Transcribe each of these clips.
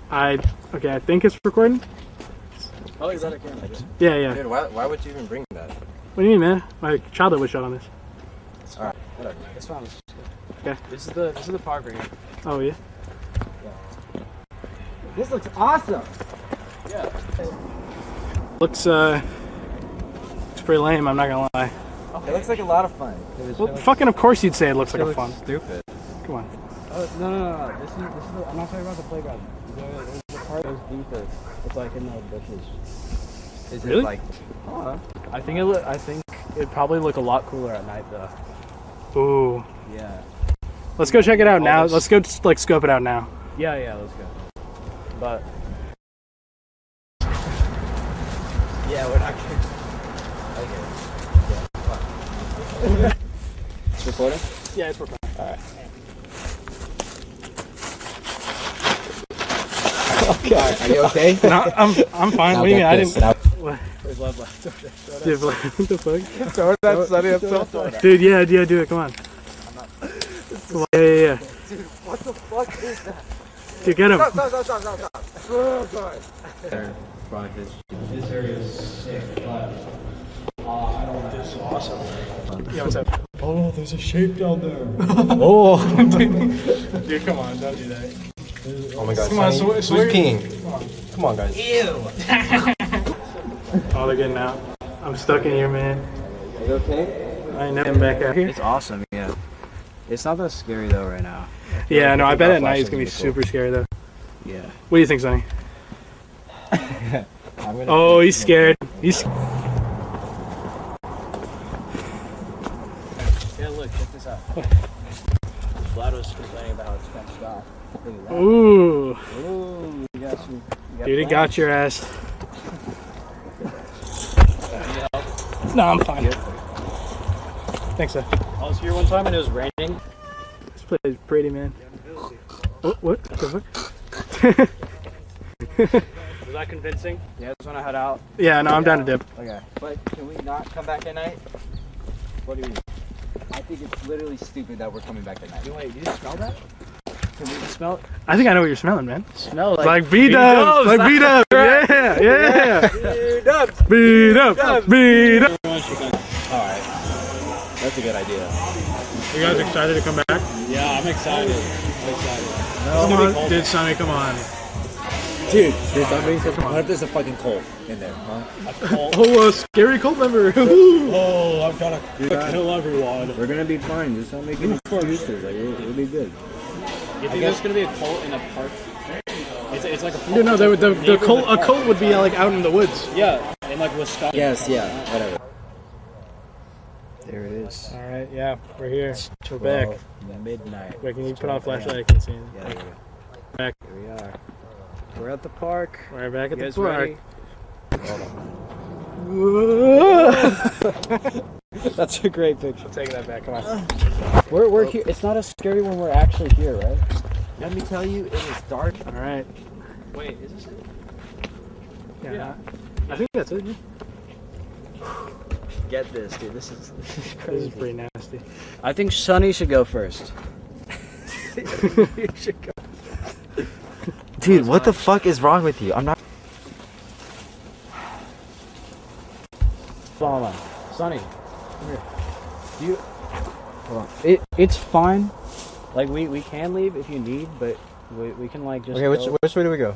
Okay, I think it's recording. Oh, is that a camera? Yeah, yeah. Dude, why would you even bring that? What do you mean, man? My childhood was shot on this. Alright, whatever. It's fine. Okay. This is the park right here. Oh yeah. This looks awesome. Yeah. Looks pretty lame. I'm not gonna lie. It looks like a lot of fun. Well, fucking of course you'd say it looks like a fun. Stupid. Come on. No. This is I'm not talking about the playground. There's the part that's deeper. It's like in the bushes. Is Really? it like? I think it'd probably look a lot cooler at night though. Ooh. Yeah. Let's go check it out now. Let's go like scope it out now. Yeah. Let's go. But Yeah, we're not kidding. Okay. Yeah. It's recording? Yeah, it's recording. Alright. okay. Are you okay? No, I'm fine. Now What do you mean? get I this. didn't. Now- There's left. Dude, what the fuck? Throw that Sunny up. Dude, yeah, do it. Come on. Come on. Yeah. Dude, what the fuck is that? Dude, get him. Stop. Oh, God. This area is sick, but I don't know. This is awesome. Yeah, what's up? Oh, there's a shape down there. Oh, dude, come on, don't do that. Oh my God. Come on, Sonny, so who's peeing? Come on, guys. Oh, they're getting out. I'm stuck in here, man. Are you okay? I ain't never back out here. It's awesome, yeah. It's not that scary though right now. Yeah, no, I bet at night it's flashlight gonna be would be cool. super scary though. Yeah. What do you think, Sonny? I'm gonna Oh, he's scared. He's. Yeah, look, check this out. Vlad was complaining about how it's fenced off. Look at that. Ooh, Ooh, you got some. dude, it got your ass. No, I'm fine. Thanks, sir. I was here one time and it was raining. This place is pretty, man. Oh, what? The fuck? Was that convincing? Yeah, just want to head out. Yeah, no, I'm down to dip. Okay. But can we not come back at night? What do you mean? I think it's literally stupid that we're coming back at night. Wait, do you smell that? Can we smell it? I think I know what you're smelling, man. Smell It's like B-dubs. Like B-dubs. Yeah. B-dubs! B-dubs. B-dubs. Alright. That's a good idea. You guys excited to come back? Yeah, I'm excited. Come on. Dude, Sonny, come on. Dude, that means what if there's a fucking cold in there, huh? Oh, a scary cult member. Oh, I've got to kill everyone. We're gonna be fine. Just don't make any excuses. Like we'll be good. You think there's gonna be a cult in a park? It's like a cult. Dude, no, a cult would be like out in the woods. Yeah, in like Wisconsin. Yes, yeah, whatever. There it is. All right, yeah, we're here. We're back. Midnight. Wait, can you put on a flashlight? I can see it. Yeah, there we go. Back. Here we are. We're at the park. We're back at You the guys park. ready? That's a great picture. I'm taking that back. Come on. We're here. It's not as scary when we're actually here, right? Let me tell you, it is dark. All right. Wait, is this it? Yeah. I think that's it. Yeah. Get this, dude. This is This crazy. is pretty nasty. I think Sonny should go first. You should go. Dude, what the fuck is wrong with you? I'm not. Hold on. Sonny, come here. Do you? Hold on. It's fine. Like we can leave if you need, but we can like just. Okay, which way do we go?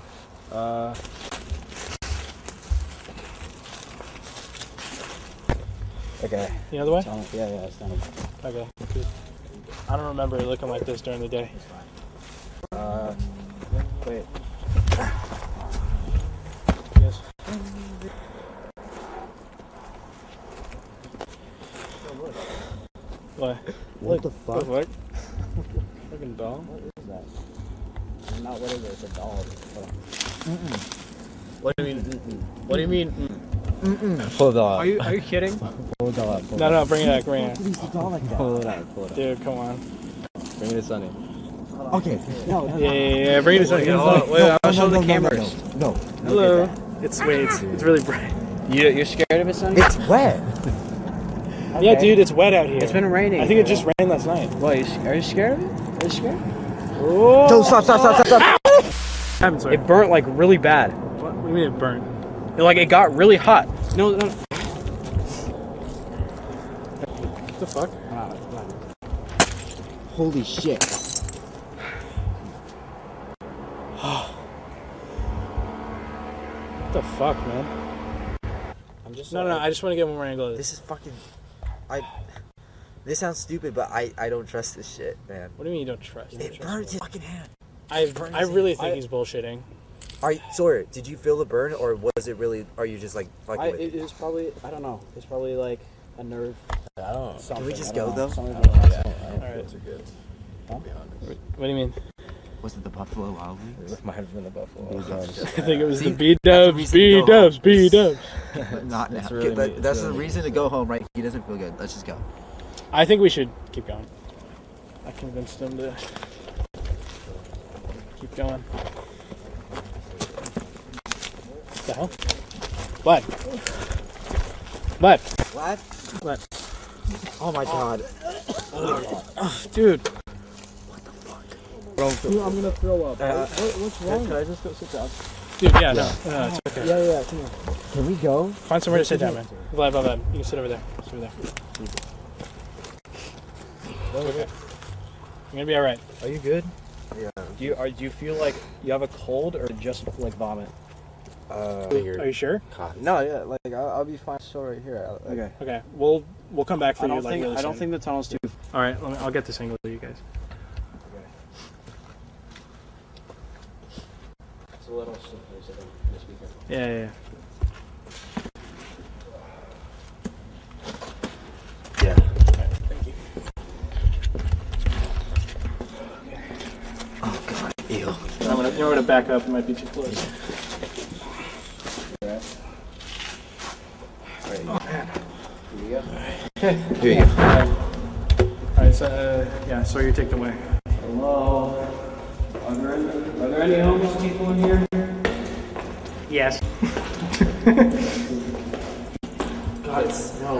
Okay. The other way? Yeah, it's down. Okay. Good. I don't remember it looking like this during the day. Wait. Yes. What? What the fuck? What? Fucking doll. What is that? It's not what is it? It's a dog. What do you mean? What do you mean? Pull it out. Are you kidding? Pull it out. No, bring it back, bring it back. Please, the dog like that. Pull it out. Dude, come on. Bring it to Sunny. Okay. No. Yeah, bring it a second. Wait, I'll show the cameras. No. Hello. It's really bright. You're scared of it, Sonny? It's wet. Yeah, dude, it's wet out here. It's been raining. I think it just rained last night. What? Are you scared of it? Are you scared? Oh. Stop. happened, Sawyer? It burnt like really bad. What do you mean it burnt? It got really hot. No. What the fuck? Holy shit. What the fuck, man? I'm just No, I just want to get one more angle of this. This is fucking. This sounds stupid, but I don't trust this shit, man. What do you mean you don't trust? It burned his fucking hand. I really think he's bullshitting. Alright, Sawyer, did you feel the burn, or was it really? Are you just like fucking with it? It was probably, I don't know. It's probably like a nerve. I don't know. Can we just go though? Alright. I'll be honest. What do you mean? Was it the Buffalo Wild Wings? It might have been the Buffalo. I think it was See, the that's the B-dubs, reason to go home. B-dubs. Not now. It's really Okay, but me- it's that's really the me. reason to go home, right? He doesn't feel good. Let's just go. I think we should keep going. I convinced him to keep going. What the hell? What? What? Oh my god. Dude. Dude, I'm gonna throw up. What's wrong? Can I just go sit down? Dude, yeah, no, it's okay. Yeah, come here. Can we go? Find somewhere to sit down, man. Vlad. You can sit over there. Sit over there. Okay. You're gonna be alright. Are you good? Yeah. Do you feel like you have a cold or just like vomit? Are you sure? No, yeah, like I'll be fine. Still right here. Okay. Okay, we'll come back for I you. don't Like, think really I don't soon. think the tunnel's too. All right, I'll get this angle for you guys. It's a little slippery, so just be careful. Yeah. Yeah. Thank you. Oh god. Ew. I'm gonna back up. It might be too close. Here you go. All right, so yeah, so you take the way. Hello. Are there any homeless people in here? Yes. God, no.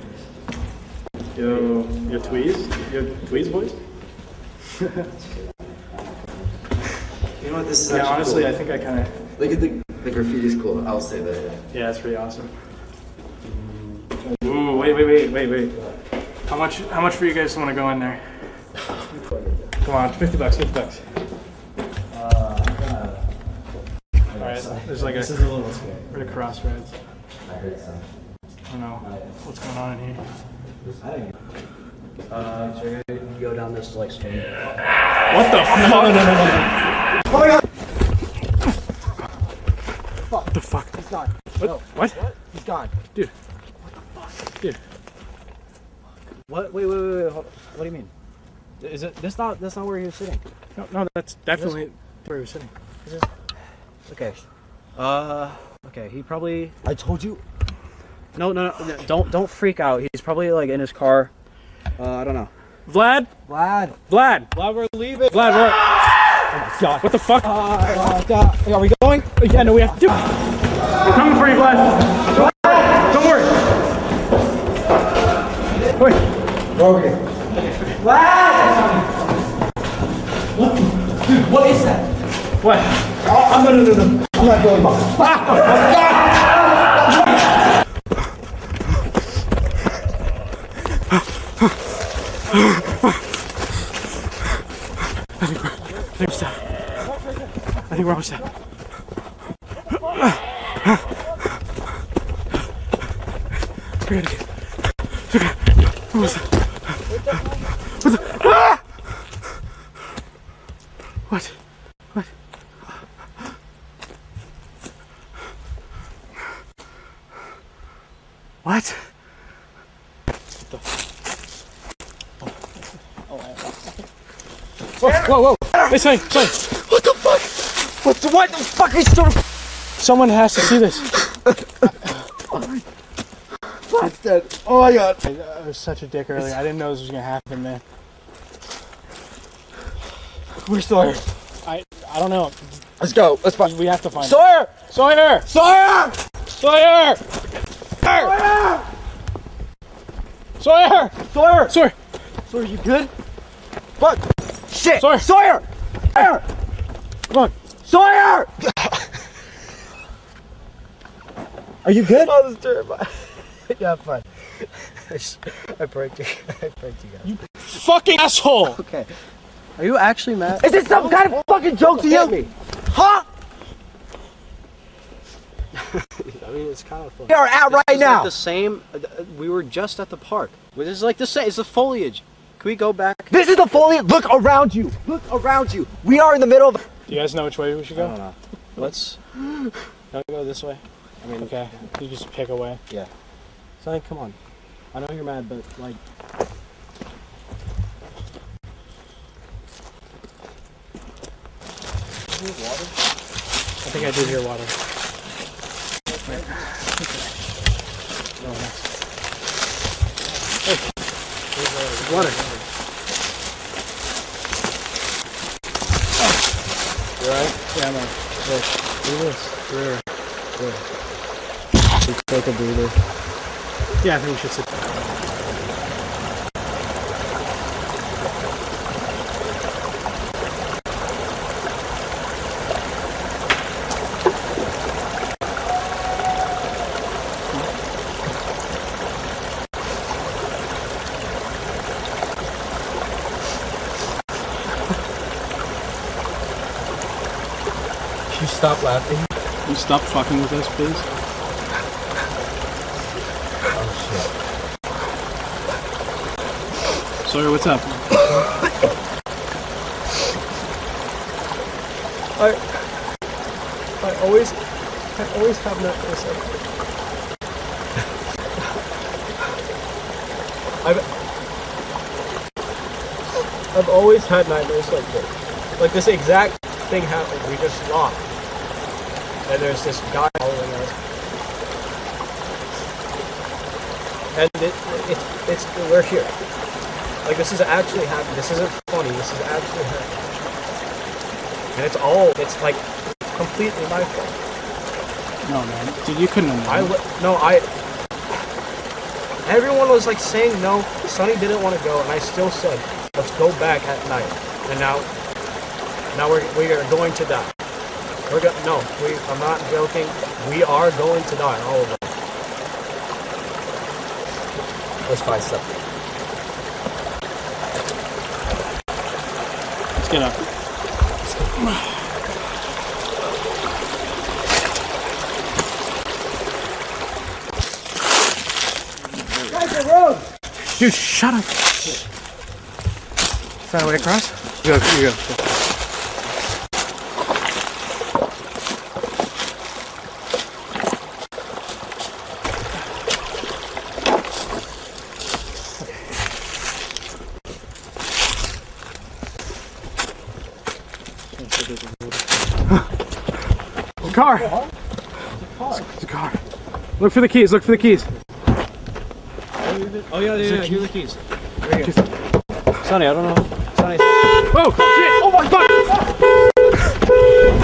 Your tweez? Your tweez boys? You know what? This is Yeah, actually honestly, cool. I think I kind of. Look at the graffiti's cool. I'll say that. Yeah, it's pretty awesome. Ooh, wait. How much for you guys to want to go in there? Come on, $50, $50. Alright, there's like This is a little scary. we're at a crossroads. I heard some. I don't know what's going on in here. So you're gonna go down this like swing. What the fuck? No. Oh my god! What the fuck? He's gone. What? He's gone. Dude. What? Wait. Hold. What do you mean? Is it? That's not where he was sitting. No, that's definitely where he was sitting. Okay. Okay. He probably. I told you. No. Don't freak out. He's probably like in his car. I don't know. Vlad, we're leaving. Vlad, we're. Oh my god. What the fuck? God. Are we going? Yeah, no, we have to. We're coming for you, Vlad. Don't worry. Wait. Okay. Dude, what is that? What? No. I'm not going back. I think we're almost out. We're gonna get. Almost out. What? What? Whoa! Hey, Sonny! What the fuck? What the fuck is so? Someone has to see this. It's dead. Oh my god. I was such a dick earlier. I didn't know this was gonna happen, man. Where's Sawyer? I don't know. Let's go. Let's find. We have to find Sawyer! Sawyer! Sawyer! Sawyer! Sawyer! Sawyer! Sawyer! Sawyer, you good? Fuck! Shit! Sawyer! Sawyer! Sawyer! Come on! Sawyer! Are you good? I was terrified. Yeah, fine. I pranked you. I pranked you guys. You fucking asshole! Okay. Are you actually mad? Is this some kind of fucking joke to you? Me. Huh? I mean, it's kind of fun. We are at right now. Like the same. We were just at the park. This is like the same. It's the foliage. Can we go back? This is the foliage. Look around you. Look around you. We are in the middle of. Do you guys know which way we should I go? don't know. Let's. Can we go this way? I mean, Okay, you just pick a way. yeah. Sonny, come on. I know you're mad, but like. Water? I think I did hear water. Oh, nice. Hey, water. You alright? Yeah, I'm right. Do this. Here. Let's take a breather. Yeah, I think we should sit. You stop laughing. You stop fucking with us, please. Sawyer, what's up? I always have nightmares. I've always had nightmares like this. Like this exact thing happened. We just lost, and there's this guy following us, and it's we're here. Like this is actually happening. This isn't funny. This is actually happening. And it's like completely my fault. No, man. Dude, you couldn't have known. Everyone was like saying no. Sonny didn't want to go, and I still said, let's go back at night. And now we are going to die. I'm not joking. We are going to die, all of us. Let's find something. Let's get up. Dude, shut up. Is that a way across? You go. Car. It's a car. Look for the keys. Look for the keys. Oh yeah, here are the keys. Keys. Sonny, I don't know. Sonny. Oh shit! Oh my fuck!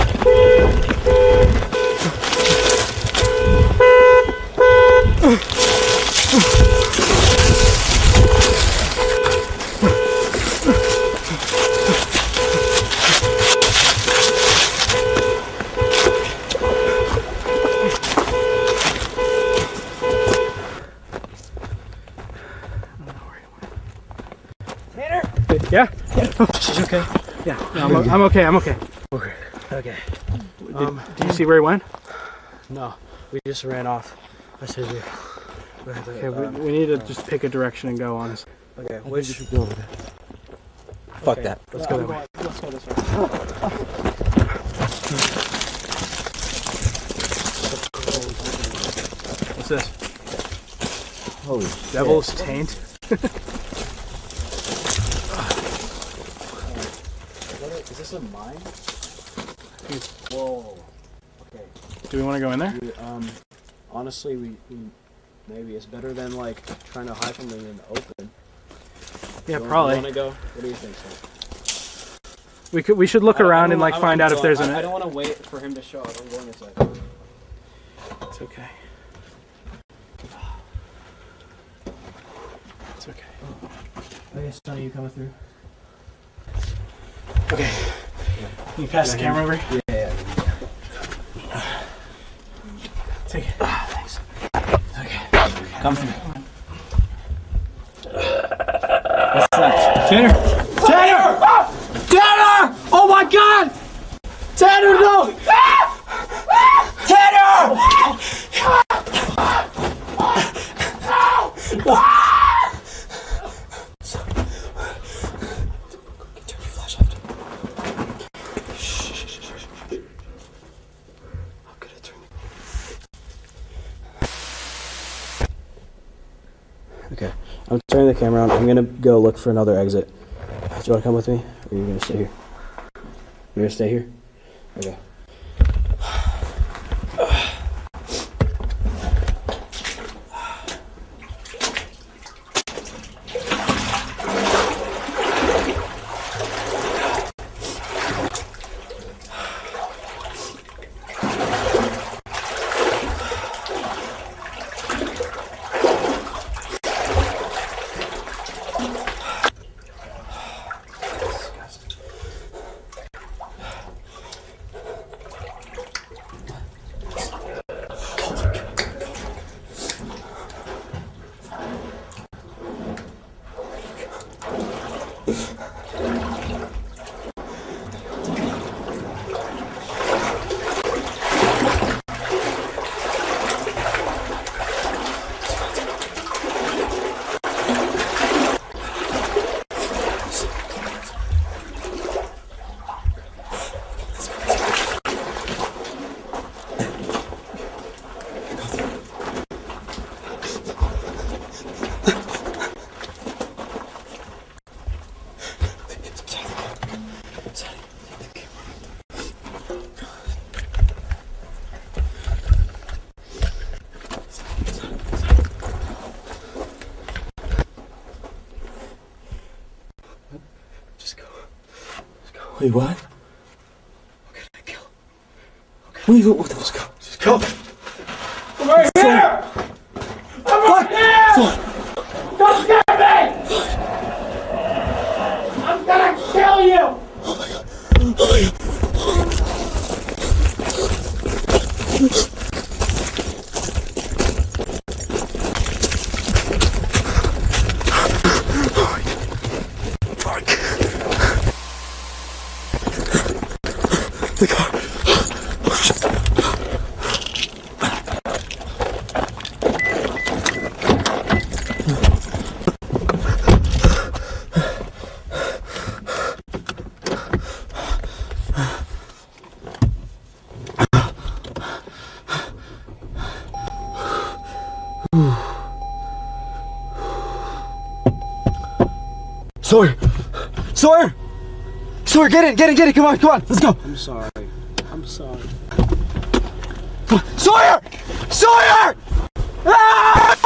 Yeah? She's okay. Yeah. No, I'm okay. I'm okay. Okay. Do you see where he went? No, we just ran off. I said Okay, we need to just pick a direction and go, honestly. Okay, which should go over there. Fuck that. Let's go that way. Let's go this way. What's this? Holy Devil's Taint? Is this a mine? Whoa. Okay. Do we want to go in there? Honestly, we maybe it's better than like trying to hide something in the open. Yeah, You probably. Want to go? What do you think, sir? We should look around and like find out if there's an. I don't want to wait for him to show up. I'm going this way. It's okay. It's okay. Okay, Sonny, you coming through? Okay. Can you pass the camera over? Yeah. Oh my God! Tanner, no! Tanner! Turn your flash off. How could I turn it? Okay, I'm turning the camera on. I'm gonna go look for another exit. Do you want to come with me? Or are you gonna stay here? You're gonna stay here? Okay. Wait, what? Okay, I kill. Okay. Wait, what the fuck? Just go. I'm right here! I'm right here! Don't scare me! I'm gonna kill you! Oh my God. Oh my God. The car. Oh, shit. Sawyer! Sawyer! Sawyer, get in, come on, let's go! I'm sorry. I'm sorry. Sawyer! Sawyer! Ah!